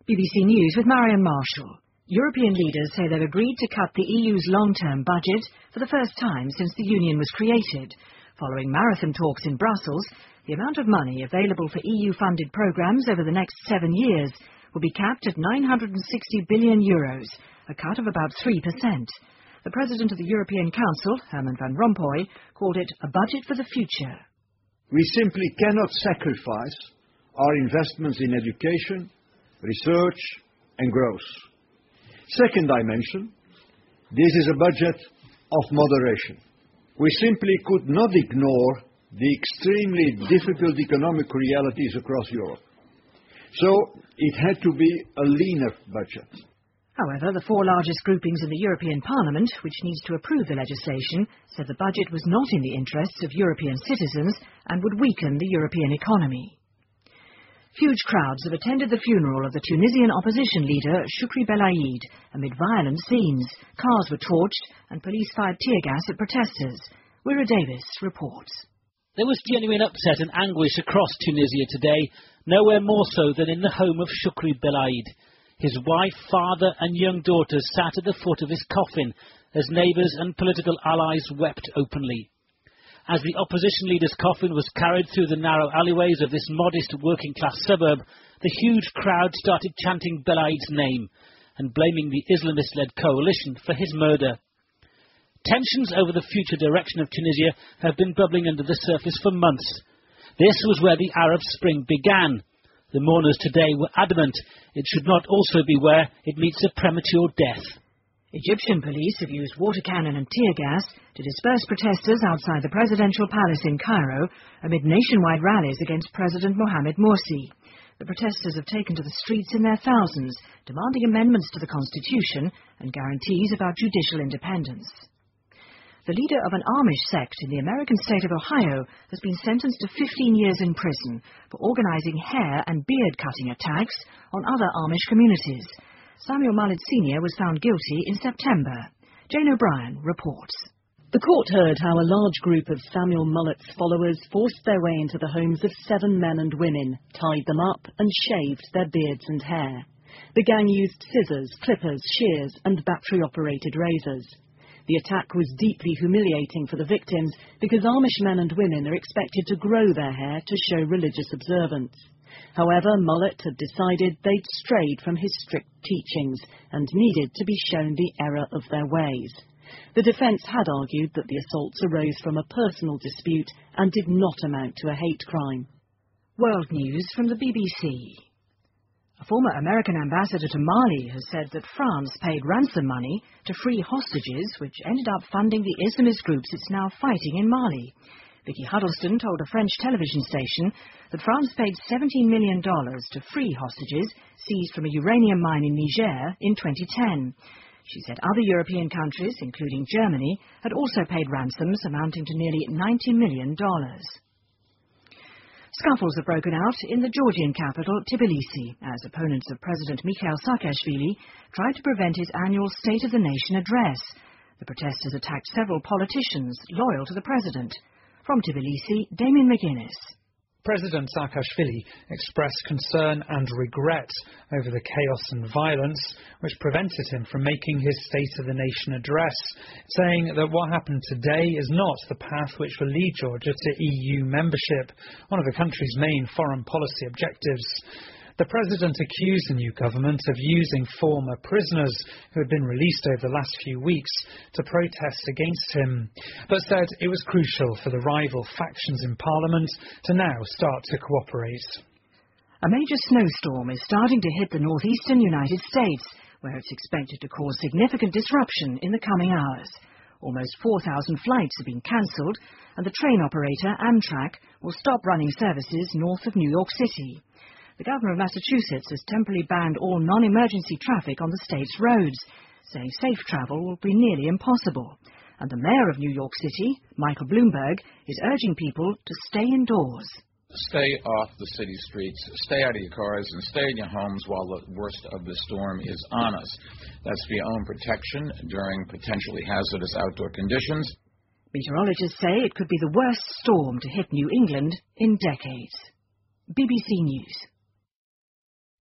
BBC News with Marion Marshall. European leaders say they've agreed to cut the EU's long-term budget for the first time since the Union was created. Following marathon talks in Brussels, the amount of money available for EU-funded programmes over the next 7 years will be capped at €960 billion, a cut of about 3%. The President of the European Council, Herman Van Rompuy, called it a budget for the future. We simply cannot sacrifice our investments in education, research and growth. Second dimension, this is a budget of moderation. We simply could not ignore the extremely difficult economic realities across Europe. So it had to be a leaner budget. However, the four largest groupings in the European Parliament, which needs to approve the legislation, said the budget was not in the interests of European citizens and would weaken the European economy. Huge crowds have attended the funeral of the Tunisian opposition leader Choukri Belaid amid violent scenes. Cars were torched and police fired tear gas at protesters. Wira Davis reports. There was genuine upset and anguish across Tunisia today, nowhere more so than in the home of Choukri Belaid. His wife, father and young daughters sat at the foot of his coffin as neighbours and political allies wept openly. As the opposition leader's coffin was carried through the narrow alleyways of this modest working-class suburb, the huge crowd started chanting Belaid's name and blaming the Islamist-led coalition for his murder. Tensions over the future direction of Tunisia have been bubbling under the surface for months. This was where the Arab Spring began. The mourners today were adamant it should not also be where it meets a premature death. Egyptian police have used water cannon and tear gas to disperse protesters outside the presidential palace in Cairo amid nationwide rallies against President Mohamed Morsi. The protesters have taken to the streets in their thousands, demanding amendments to the constitution and guarantees about judicial independence. The leader of an Amish sect in the American state of Ohio has been sentenced to 15 years in prison for organising hair and beard-cutting attacks on other Amish communities. Samuel Mullet Sr. was found guilty in September. Jane O'Brien reports. The court heard how a large group of Samuel Mullet's followers forced their way into the homes of 7 men and women, tied them up and shaved their beards and hair. The gang used scissors, clippers, shears and battery-operated razors. The attack was deeply humiliating for the victims because Amish men and women are expected to grow their hair to show religious observance. However, Mullet had decided they'd strayed from his strict teachings and needed to be shown the error of their ways. The defence had argued that the assaults arose from a personal dispute and did not amount to a hate crime. World news from the BBC. A former American ambassador to Mali has said that France paid ransom money to free hostages, which ended up funding the Islamist groups it's now fighting in Mali. Vicky Huddleston told a French television station that France paid $17 million to free hostages seized from a uranium mine in Niger in 2010. She said other European countries, including Germany, had also paid ransoms amounting to nearly $90 million. Scuffles have broken out in the Georgian capital, Tbilisi, as opponents of President Mikhail Saakashvili tried to prevent his annual State of the Nation address. The protesters attacked several politicians loyal to the president. From Tbilisi, Damien McGuinness. President Saakashvili expressed concern and regret over the chaos and violence which prevented him from making his State of the Nation address, saying that what happened today is not the path which will lead Georgia to EU membership, one of the country's main foreign policy objectives. The president accused the new government of using former prisoners who had been released over the last few weeks to protest against him, but said it was crucial for the rival factions in Parliament to now start to cooperate. A major snowstorm is starting to hit the northeastern United States, where it's expected to cause significant disruption in the coming hours. Almost 4,000 flights have been cancelled, and the train operator, Amtrak, will stop running services north of New York City. The governor of Massachusetts has temporarily banned all non-emergency traffic on the state's roads, saying safe travel will be nearly impossible. And the mayor of New York City, Michael Bloomberg, is urging people to stay indoors. Stay off the city streets, stay out of your cars, and stay in your homes while the worst of the storm is on us. That's for your own protection during potentially hazardous outdoor conditions. Meteorologists say it could be the worst storm to hit New England in decades. BBC News.